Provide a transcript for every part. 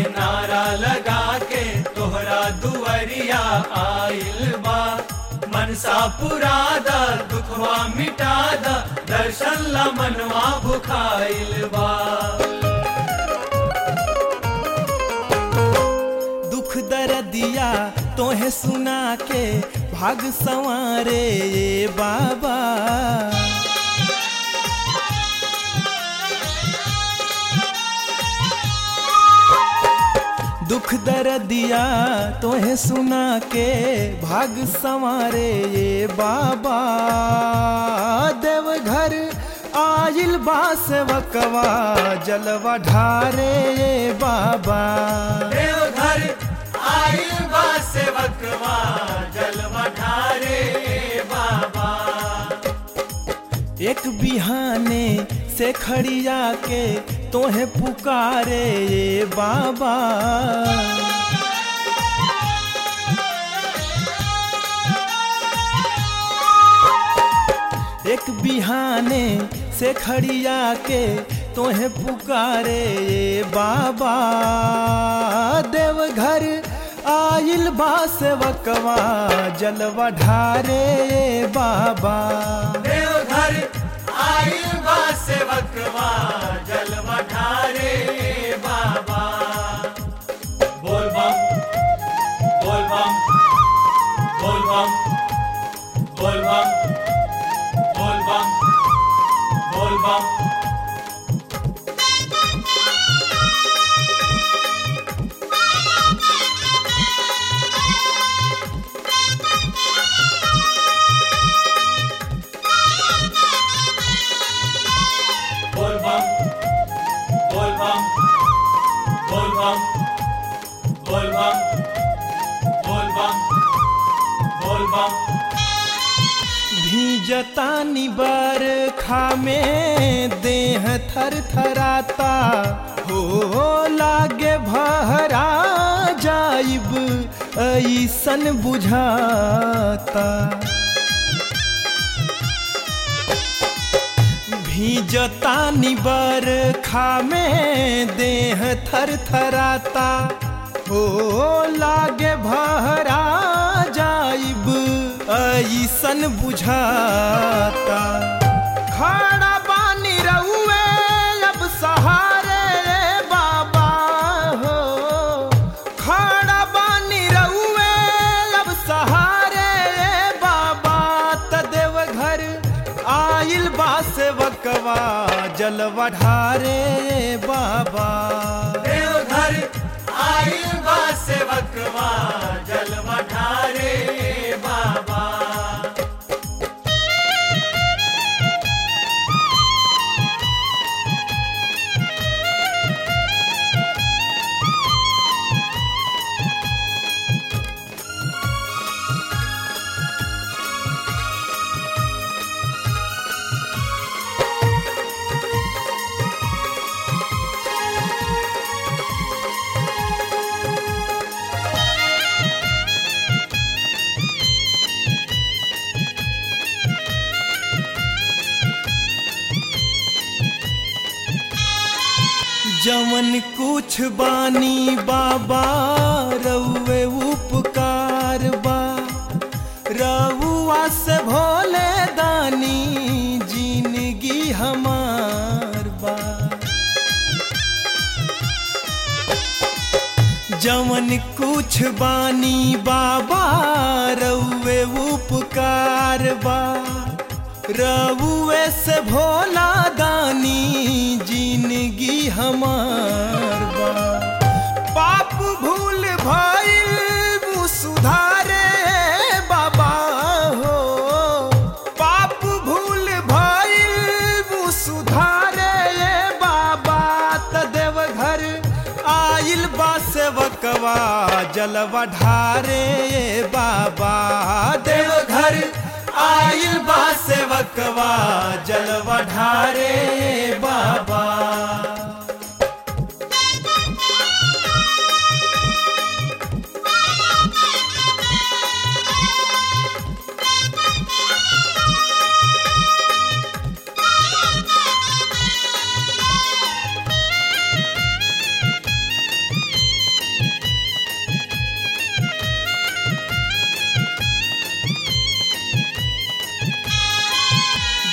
नारा लगा के तोहरा दुआरिया आइल बा। मनसा पुरादा दुखवा मिटादा दर्शन ला मनवा भुखाइल बा। दुख दर्दिया तोहे सुना के भाग संवारे ये बाबा। दुख दर्दिया तोहे सुना के भाग संवारे ये बाबा। देवघर आइल बा सेवकवा जलवा ढारे ये बाबा। देवघर आइल बा सेवकवा जलवा ढारे बाबा। एक बिहाने से खड़िया के तोहे पुकारे ये बाबा। एक बिहाने से खड़िया के तोहे पुकारे ये बाबा। देवघर आइल बा सेवकवा जलवा ढारे ये बाबा। देवघर आइल बा सेवकवा जलवा ढारे बाबा। बोल बम बोल बम बोल बम बोल बम बोल बम बोल बम। बोल बम बोल बम बोल बम बोल बम बोल बम बोल बम। भीजता बरखा में देह थर थराता हो लागे भहरा जाइब ऐसन बुझाता। भीजता बरखा में देह थर थराता हो लागे भहरा जाइब ऐसन बुझाता। खड़ा बानी रहुए अब सहारे बाबा हो। खड़ा बानी रहुए अब सहारे बाबा। त देवघर आइल बा सेवकवा जलवा ढारे बाबा। देवघर आइल बा सेवकवा जलवा ढारे बाबा। जवन कुछ बानी बाबा रउए उपकार बा। रउआ से भोले दानी जिंदगी हमार बा। जवन कुछ बानी बाबा रउए उपकार बा। रउए से भोला दानी जिंदगी हमार बा। पाप भूल भइल वो सुधारे बाबा हो। पाप भूल भइल वो सुधारे बाबा। त देवघर आइल बा सेवकवा जलवा ढारे बाबा। देवघर आइल बा सेवकवा जलवा ढारे बाबा।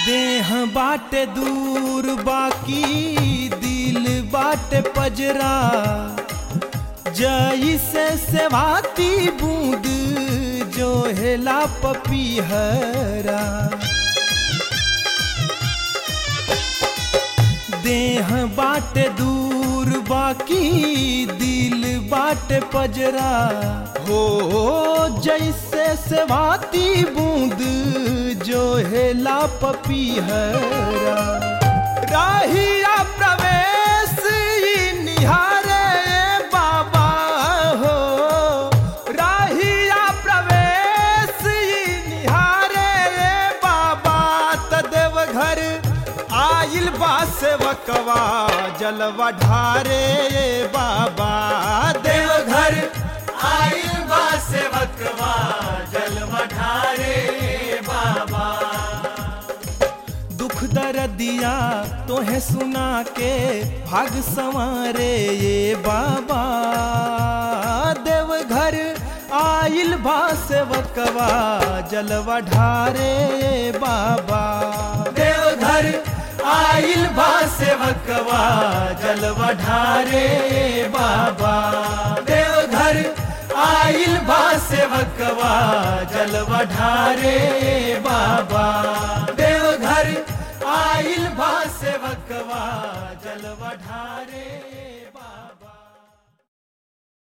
देह बाटे दूर बाकी दिल बाटे पजरा, जैसे सेवाती बूंद जो हेला पपीहरा। देह बाटे दूर बाकी दिल बाटे पजरा, हो जैसे सेवाती बूंद जो हेला पपीहरा। राहिया प्रवेश निहारे बाबा हो, राहिया प्रवेश निहारे बाबा। तदेव घर आइल बा सेवकवा जलवा ढारे बाबा। देवघर आइल बा सेवकवा जलवा ढारे बाबा। दुख दर्दिया तोहे सुना के भाग संवारे ये बाबा। देवघर आइल बा सेवकवा जलवा ढारे बाबा। देवघर आइल बा सेवकवा जलवा ढारे बाबा। देवघर आइल बा सेवकवा जलवा ढारे बाबा। देवघर आइल बा सेवकवा जलवा ढारे